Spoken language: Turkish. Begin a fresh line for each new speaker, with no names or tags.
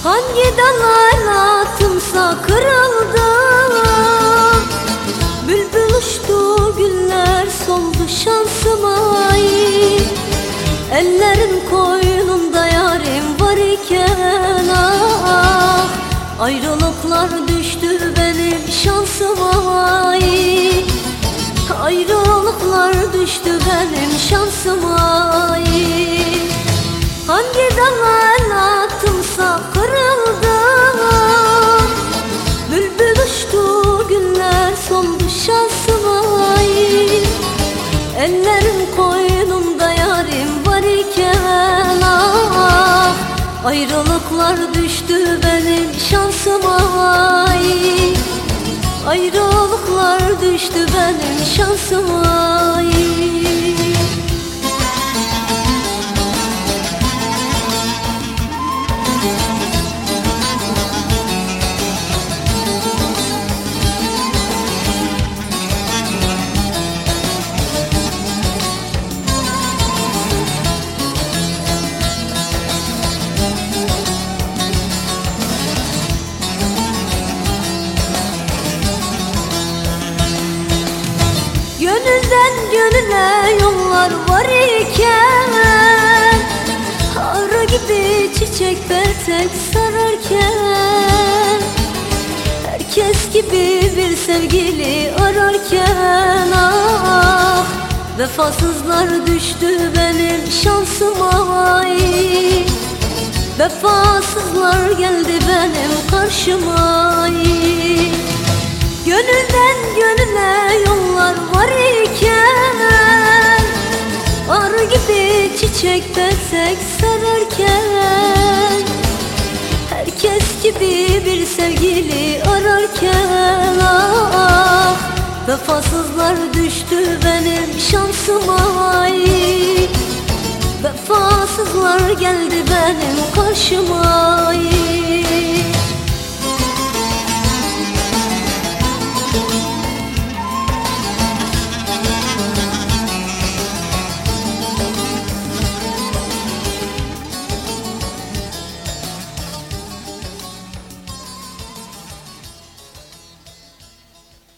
Hangi dala atımsa kırıldı, bülbül uçtu, güller soldu şansıma. Ellerin koynunda yarim var iken ah, ayrılıklar düştü benim şansıma. Ayrılıklar düştü benim şansıma. Hangi dala atımsa kırıldı, bülbül uçtu, güller soldu şansıma. Ellerin koynunda yarim var iken ah, ayrılıklar düştü benim şansıma. Ayrılıklar düştü benim şansıma. Gönülden gönüle yollar var iken, arı gibi çiçek petek sararken, herkes gibi bir sevgili ararken ah, vefasızlar düştü benim şansıma. Vefasızlar geldi benim karşıma. Gönülden gönüle yollar var iken, arı gibi çiçek petek sararken, herkes gibi bir sevgili ararken ah, vefasızlar düştü benim şansıma. Vefasızlar geldi benim karşıma.